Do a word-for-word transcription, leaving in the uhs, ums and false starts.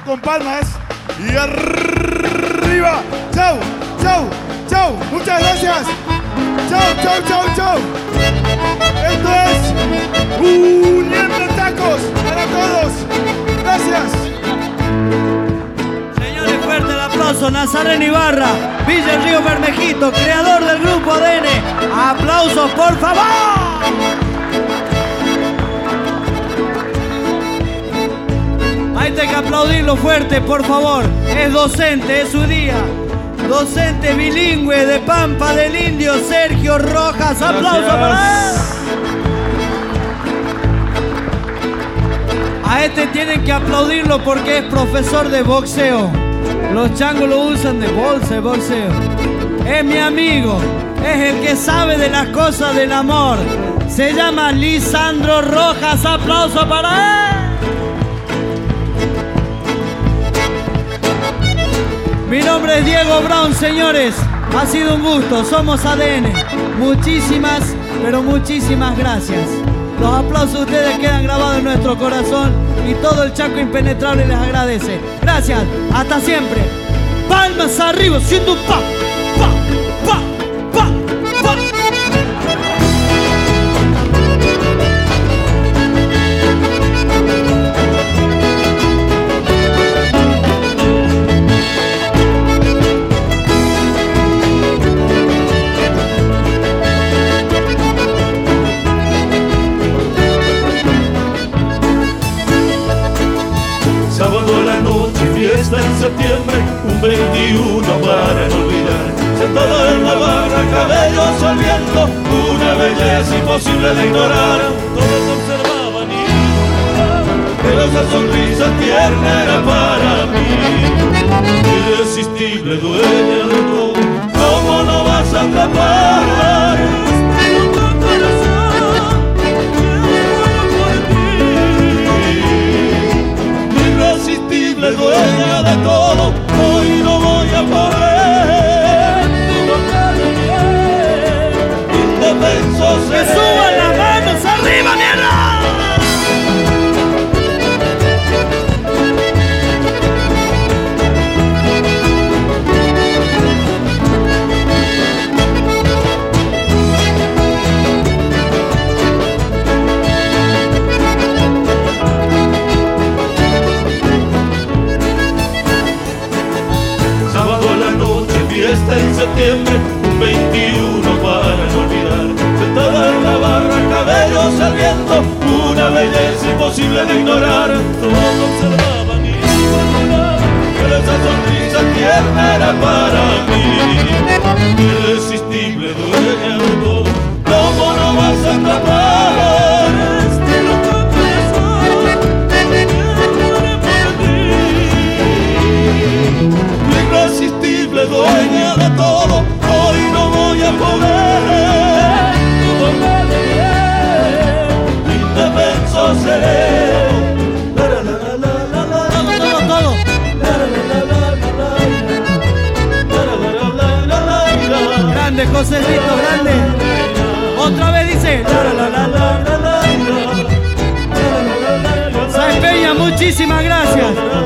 con palmas. Y arriba. Chau, chau, chau. Muchas gracias. Chau, chau, chau, chau. Esto es Uniendo Tacos para todos. Gracias. Señores, fuerte el aplauso. Nazareno Ibarra, Villa El Río Bermejito, creador del grupo A D N. Aplausos, por favor. Hay que aplaudirlo fuerte, por favor. Es docente, es su día. Docente bilingüe de Pampa del Indio, Sergio Rojas. Aplausos para él. A este tienen que aplaudirlo porque es profesor de boxeo. Los changos lo usan de bolsa de boxeo. Es mi amigo, es el que sabe de las cosas del amor. Se llama Lisandro Rojas. Aplausos para él. Mi nombre es Diego Brown, señores. Ha sido un gusto, somos A D N. Muchísimas, pero muchísimas gracias. Los aplausos de ustedes quedan grabados en nuestro corazón y todo el Chaco Impenetrable les agradece. Gracias, hasta siempre. Palmas arriba, siendo un pa, pa, pa, pa, pa. Fiesta en septiembre, un veintiuno para no olvidar. Sentada en la barra, cabellos al viento, una belleza imposible de ignorar. Todos observaban y miraban, pero esa sonrisa tierna era para mí. Irresistible, dueña de todo, ¿cómo no vas a atrapar? Dueña de todo, hoy no voy a poder. Indefenso seré. ¡Que suban las manos arriba, mierda! Fiesta en septiembre, un veintiuno para no olvidar. Sentada en la barra, cabellos al viento, una belleza imposible de ignorar. Todos observaban y murmuraban, pero esa sonrisa tierna era para mí. Irresistible, dueña de todo, ¿cómo no vas a atrapar? Este loco corazón, que muere por ti. Irresistible, dueña de todo, hoy no voy a poder. Indefenso seré. Todo, todo, todo. Grande, Josécito, grande. Otra vez dice. Sáenz Peña, muchísimas gracias.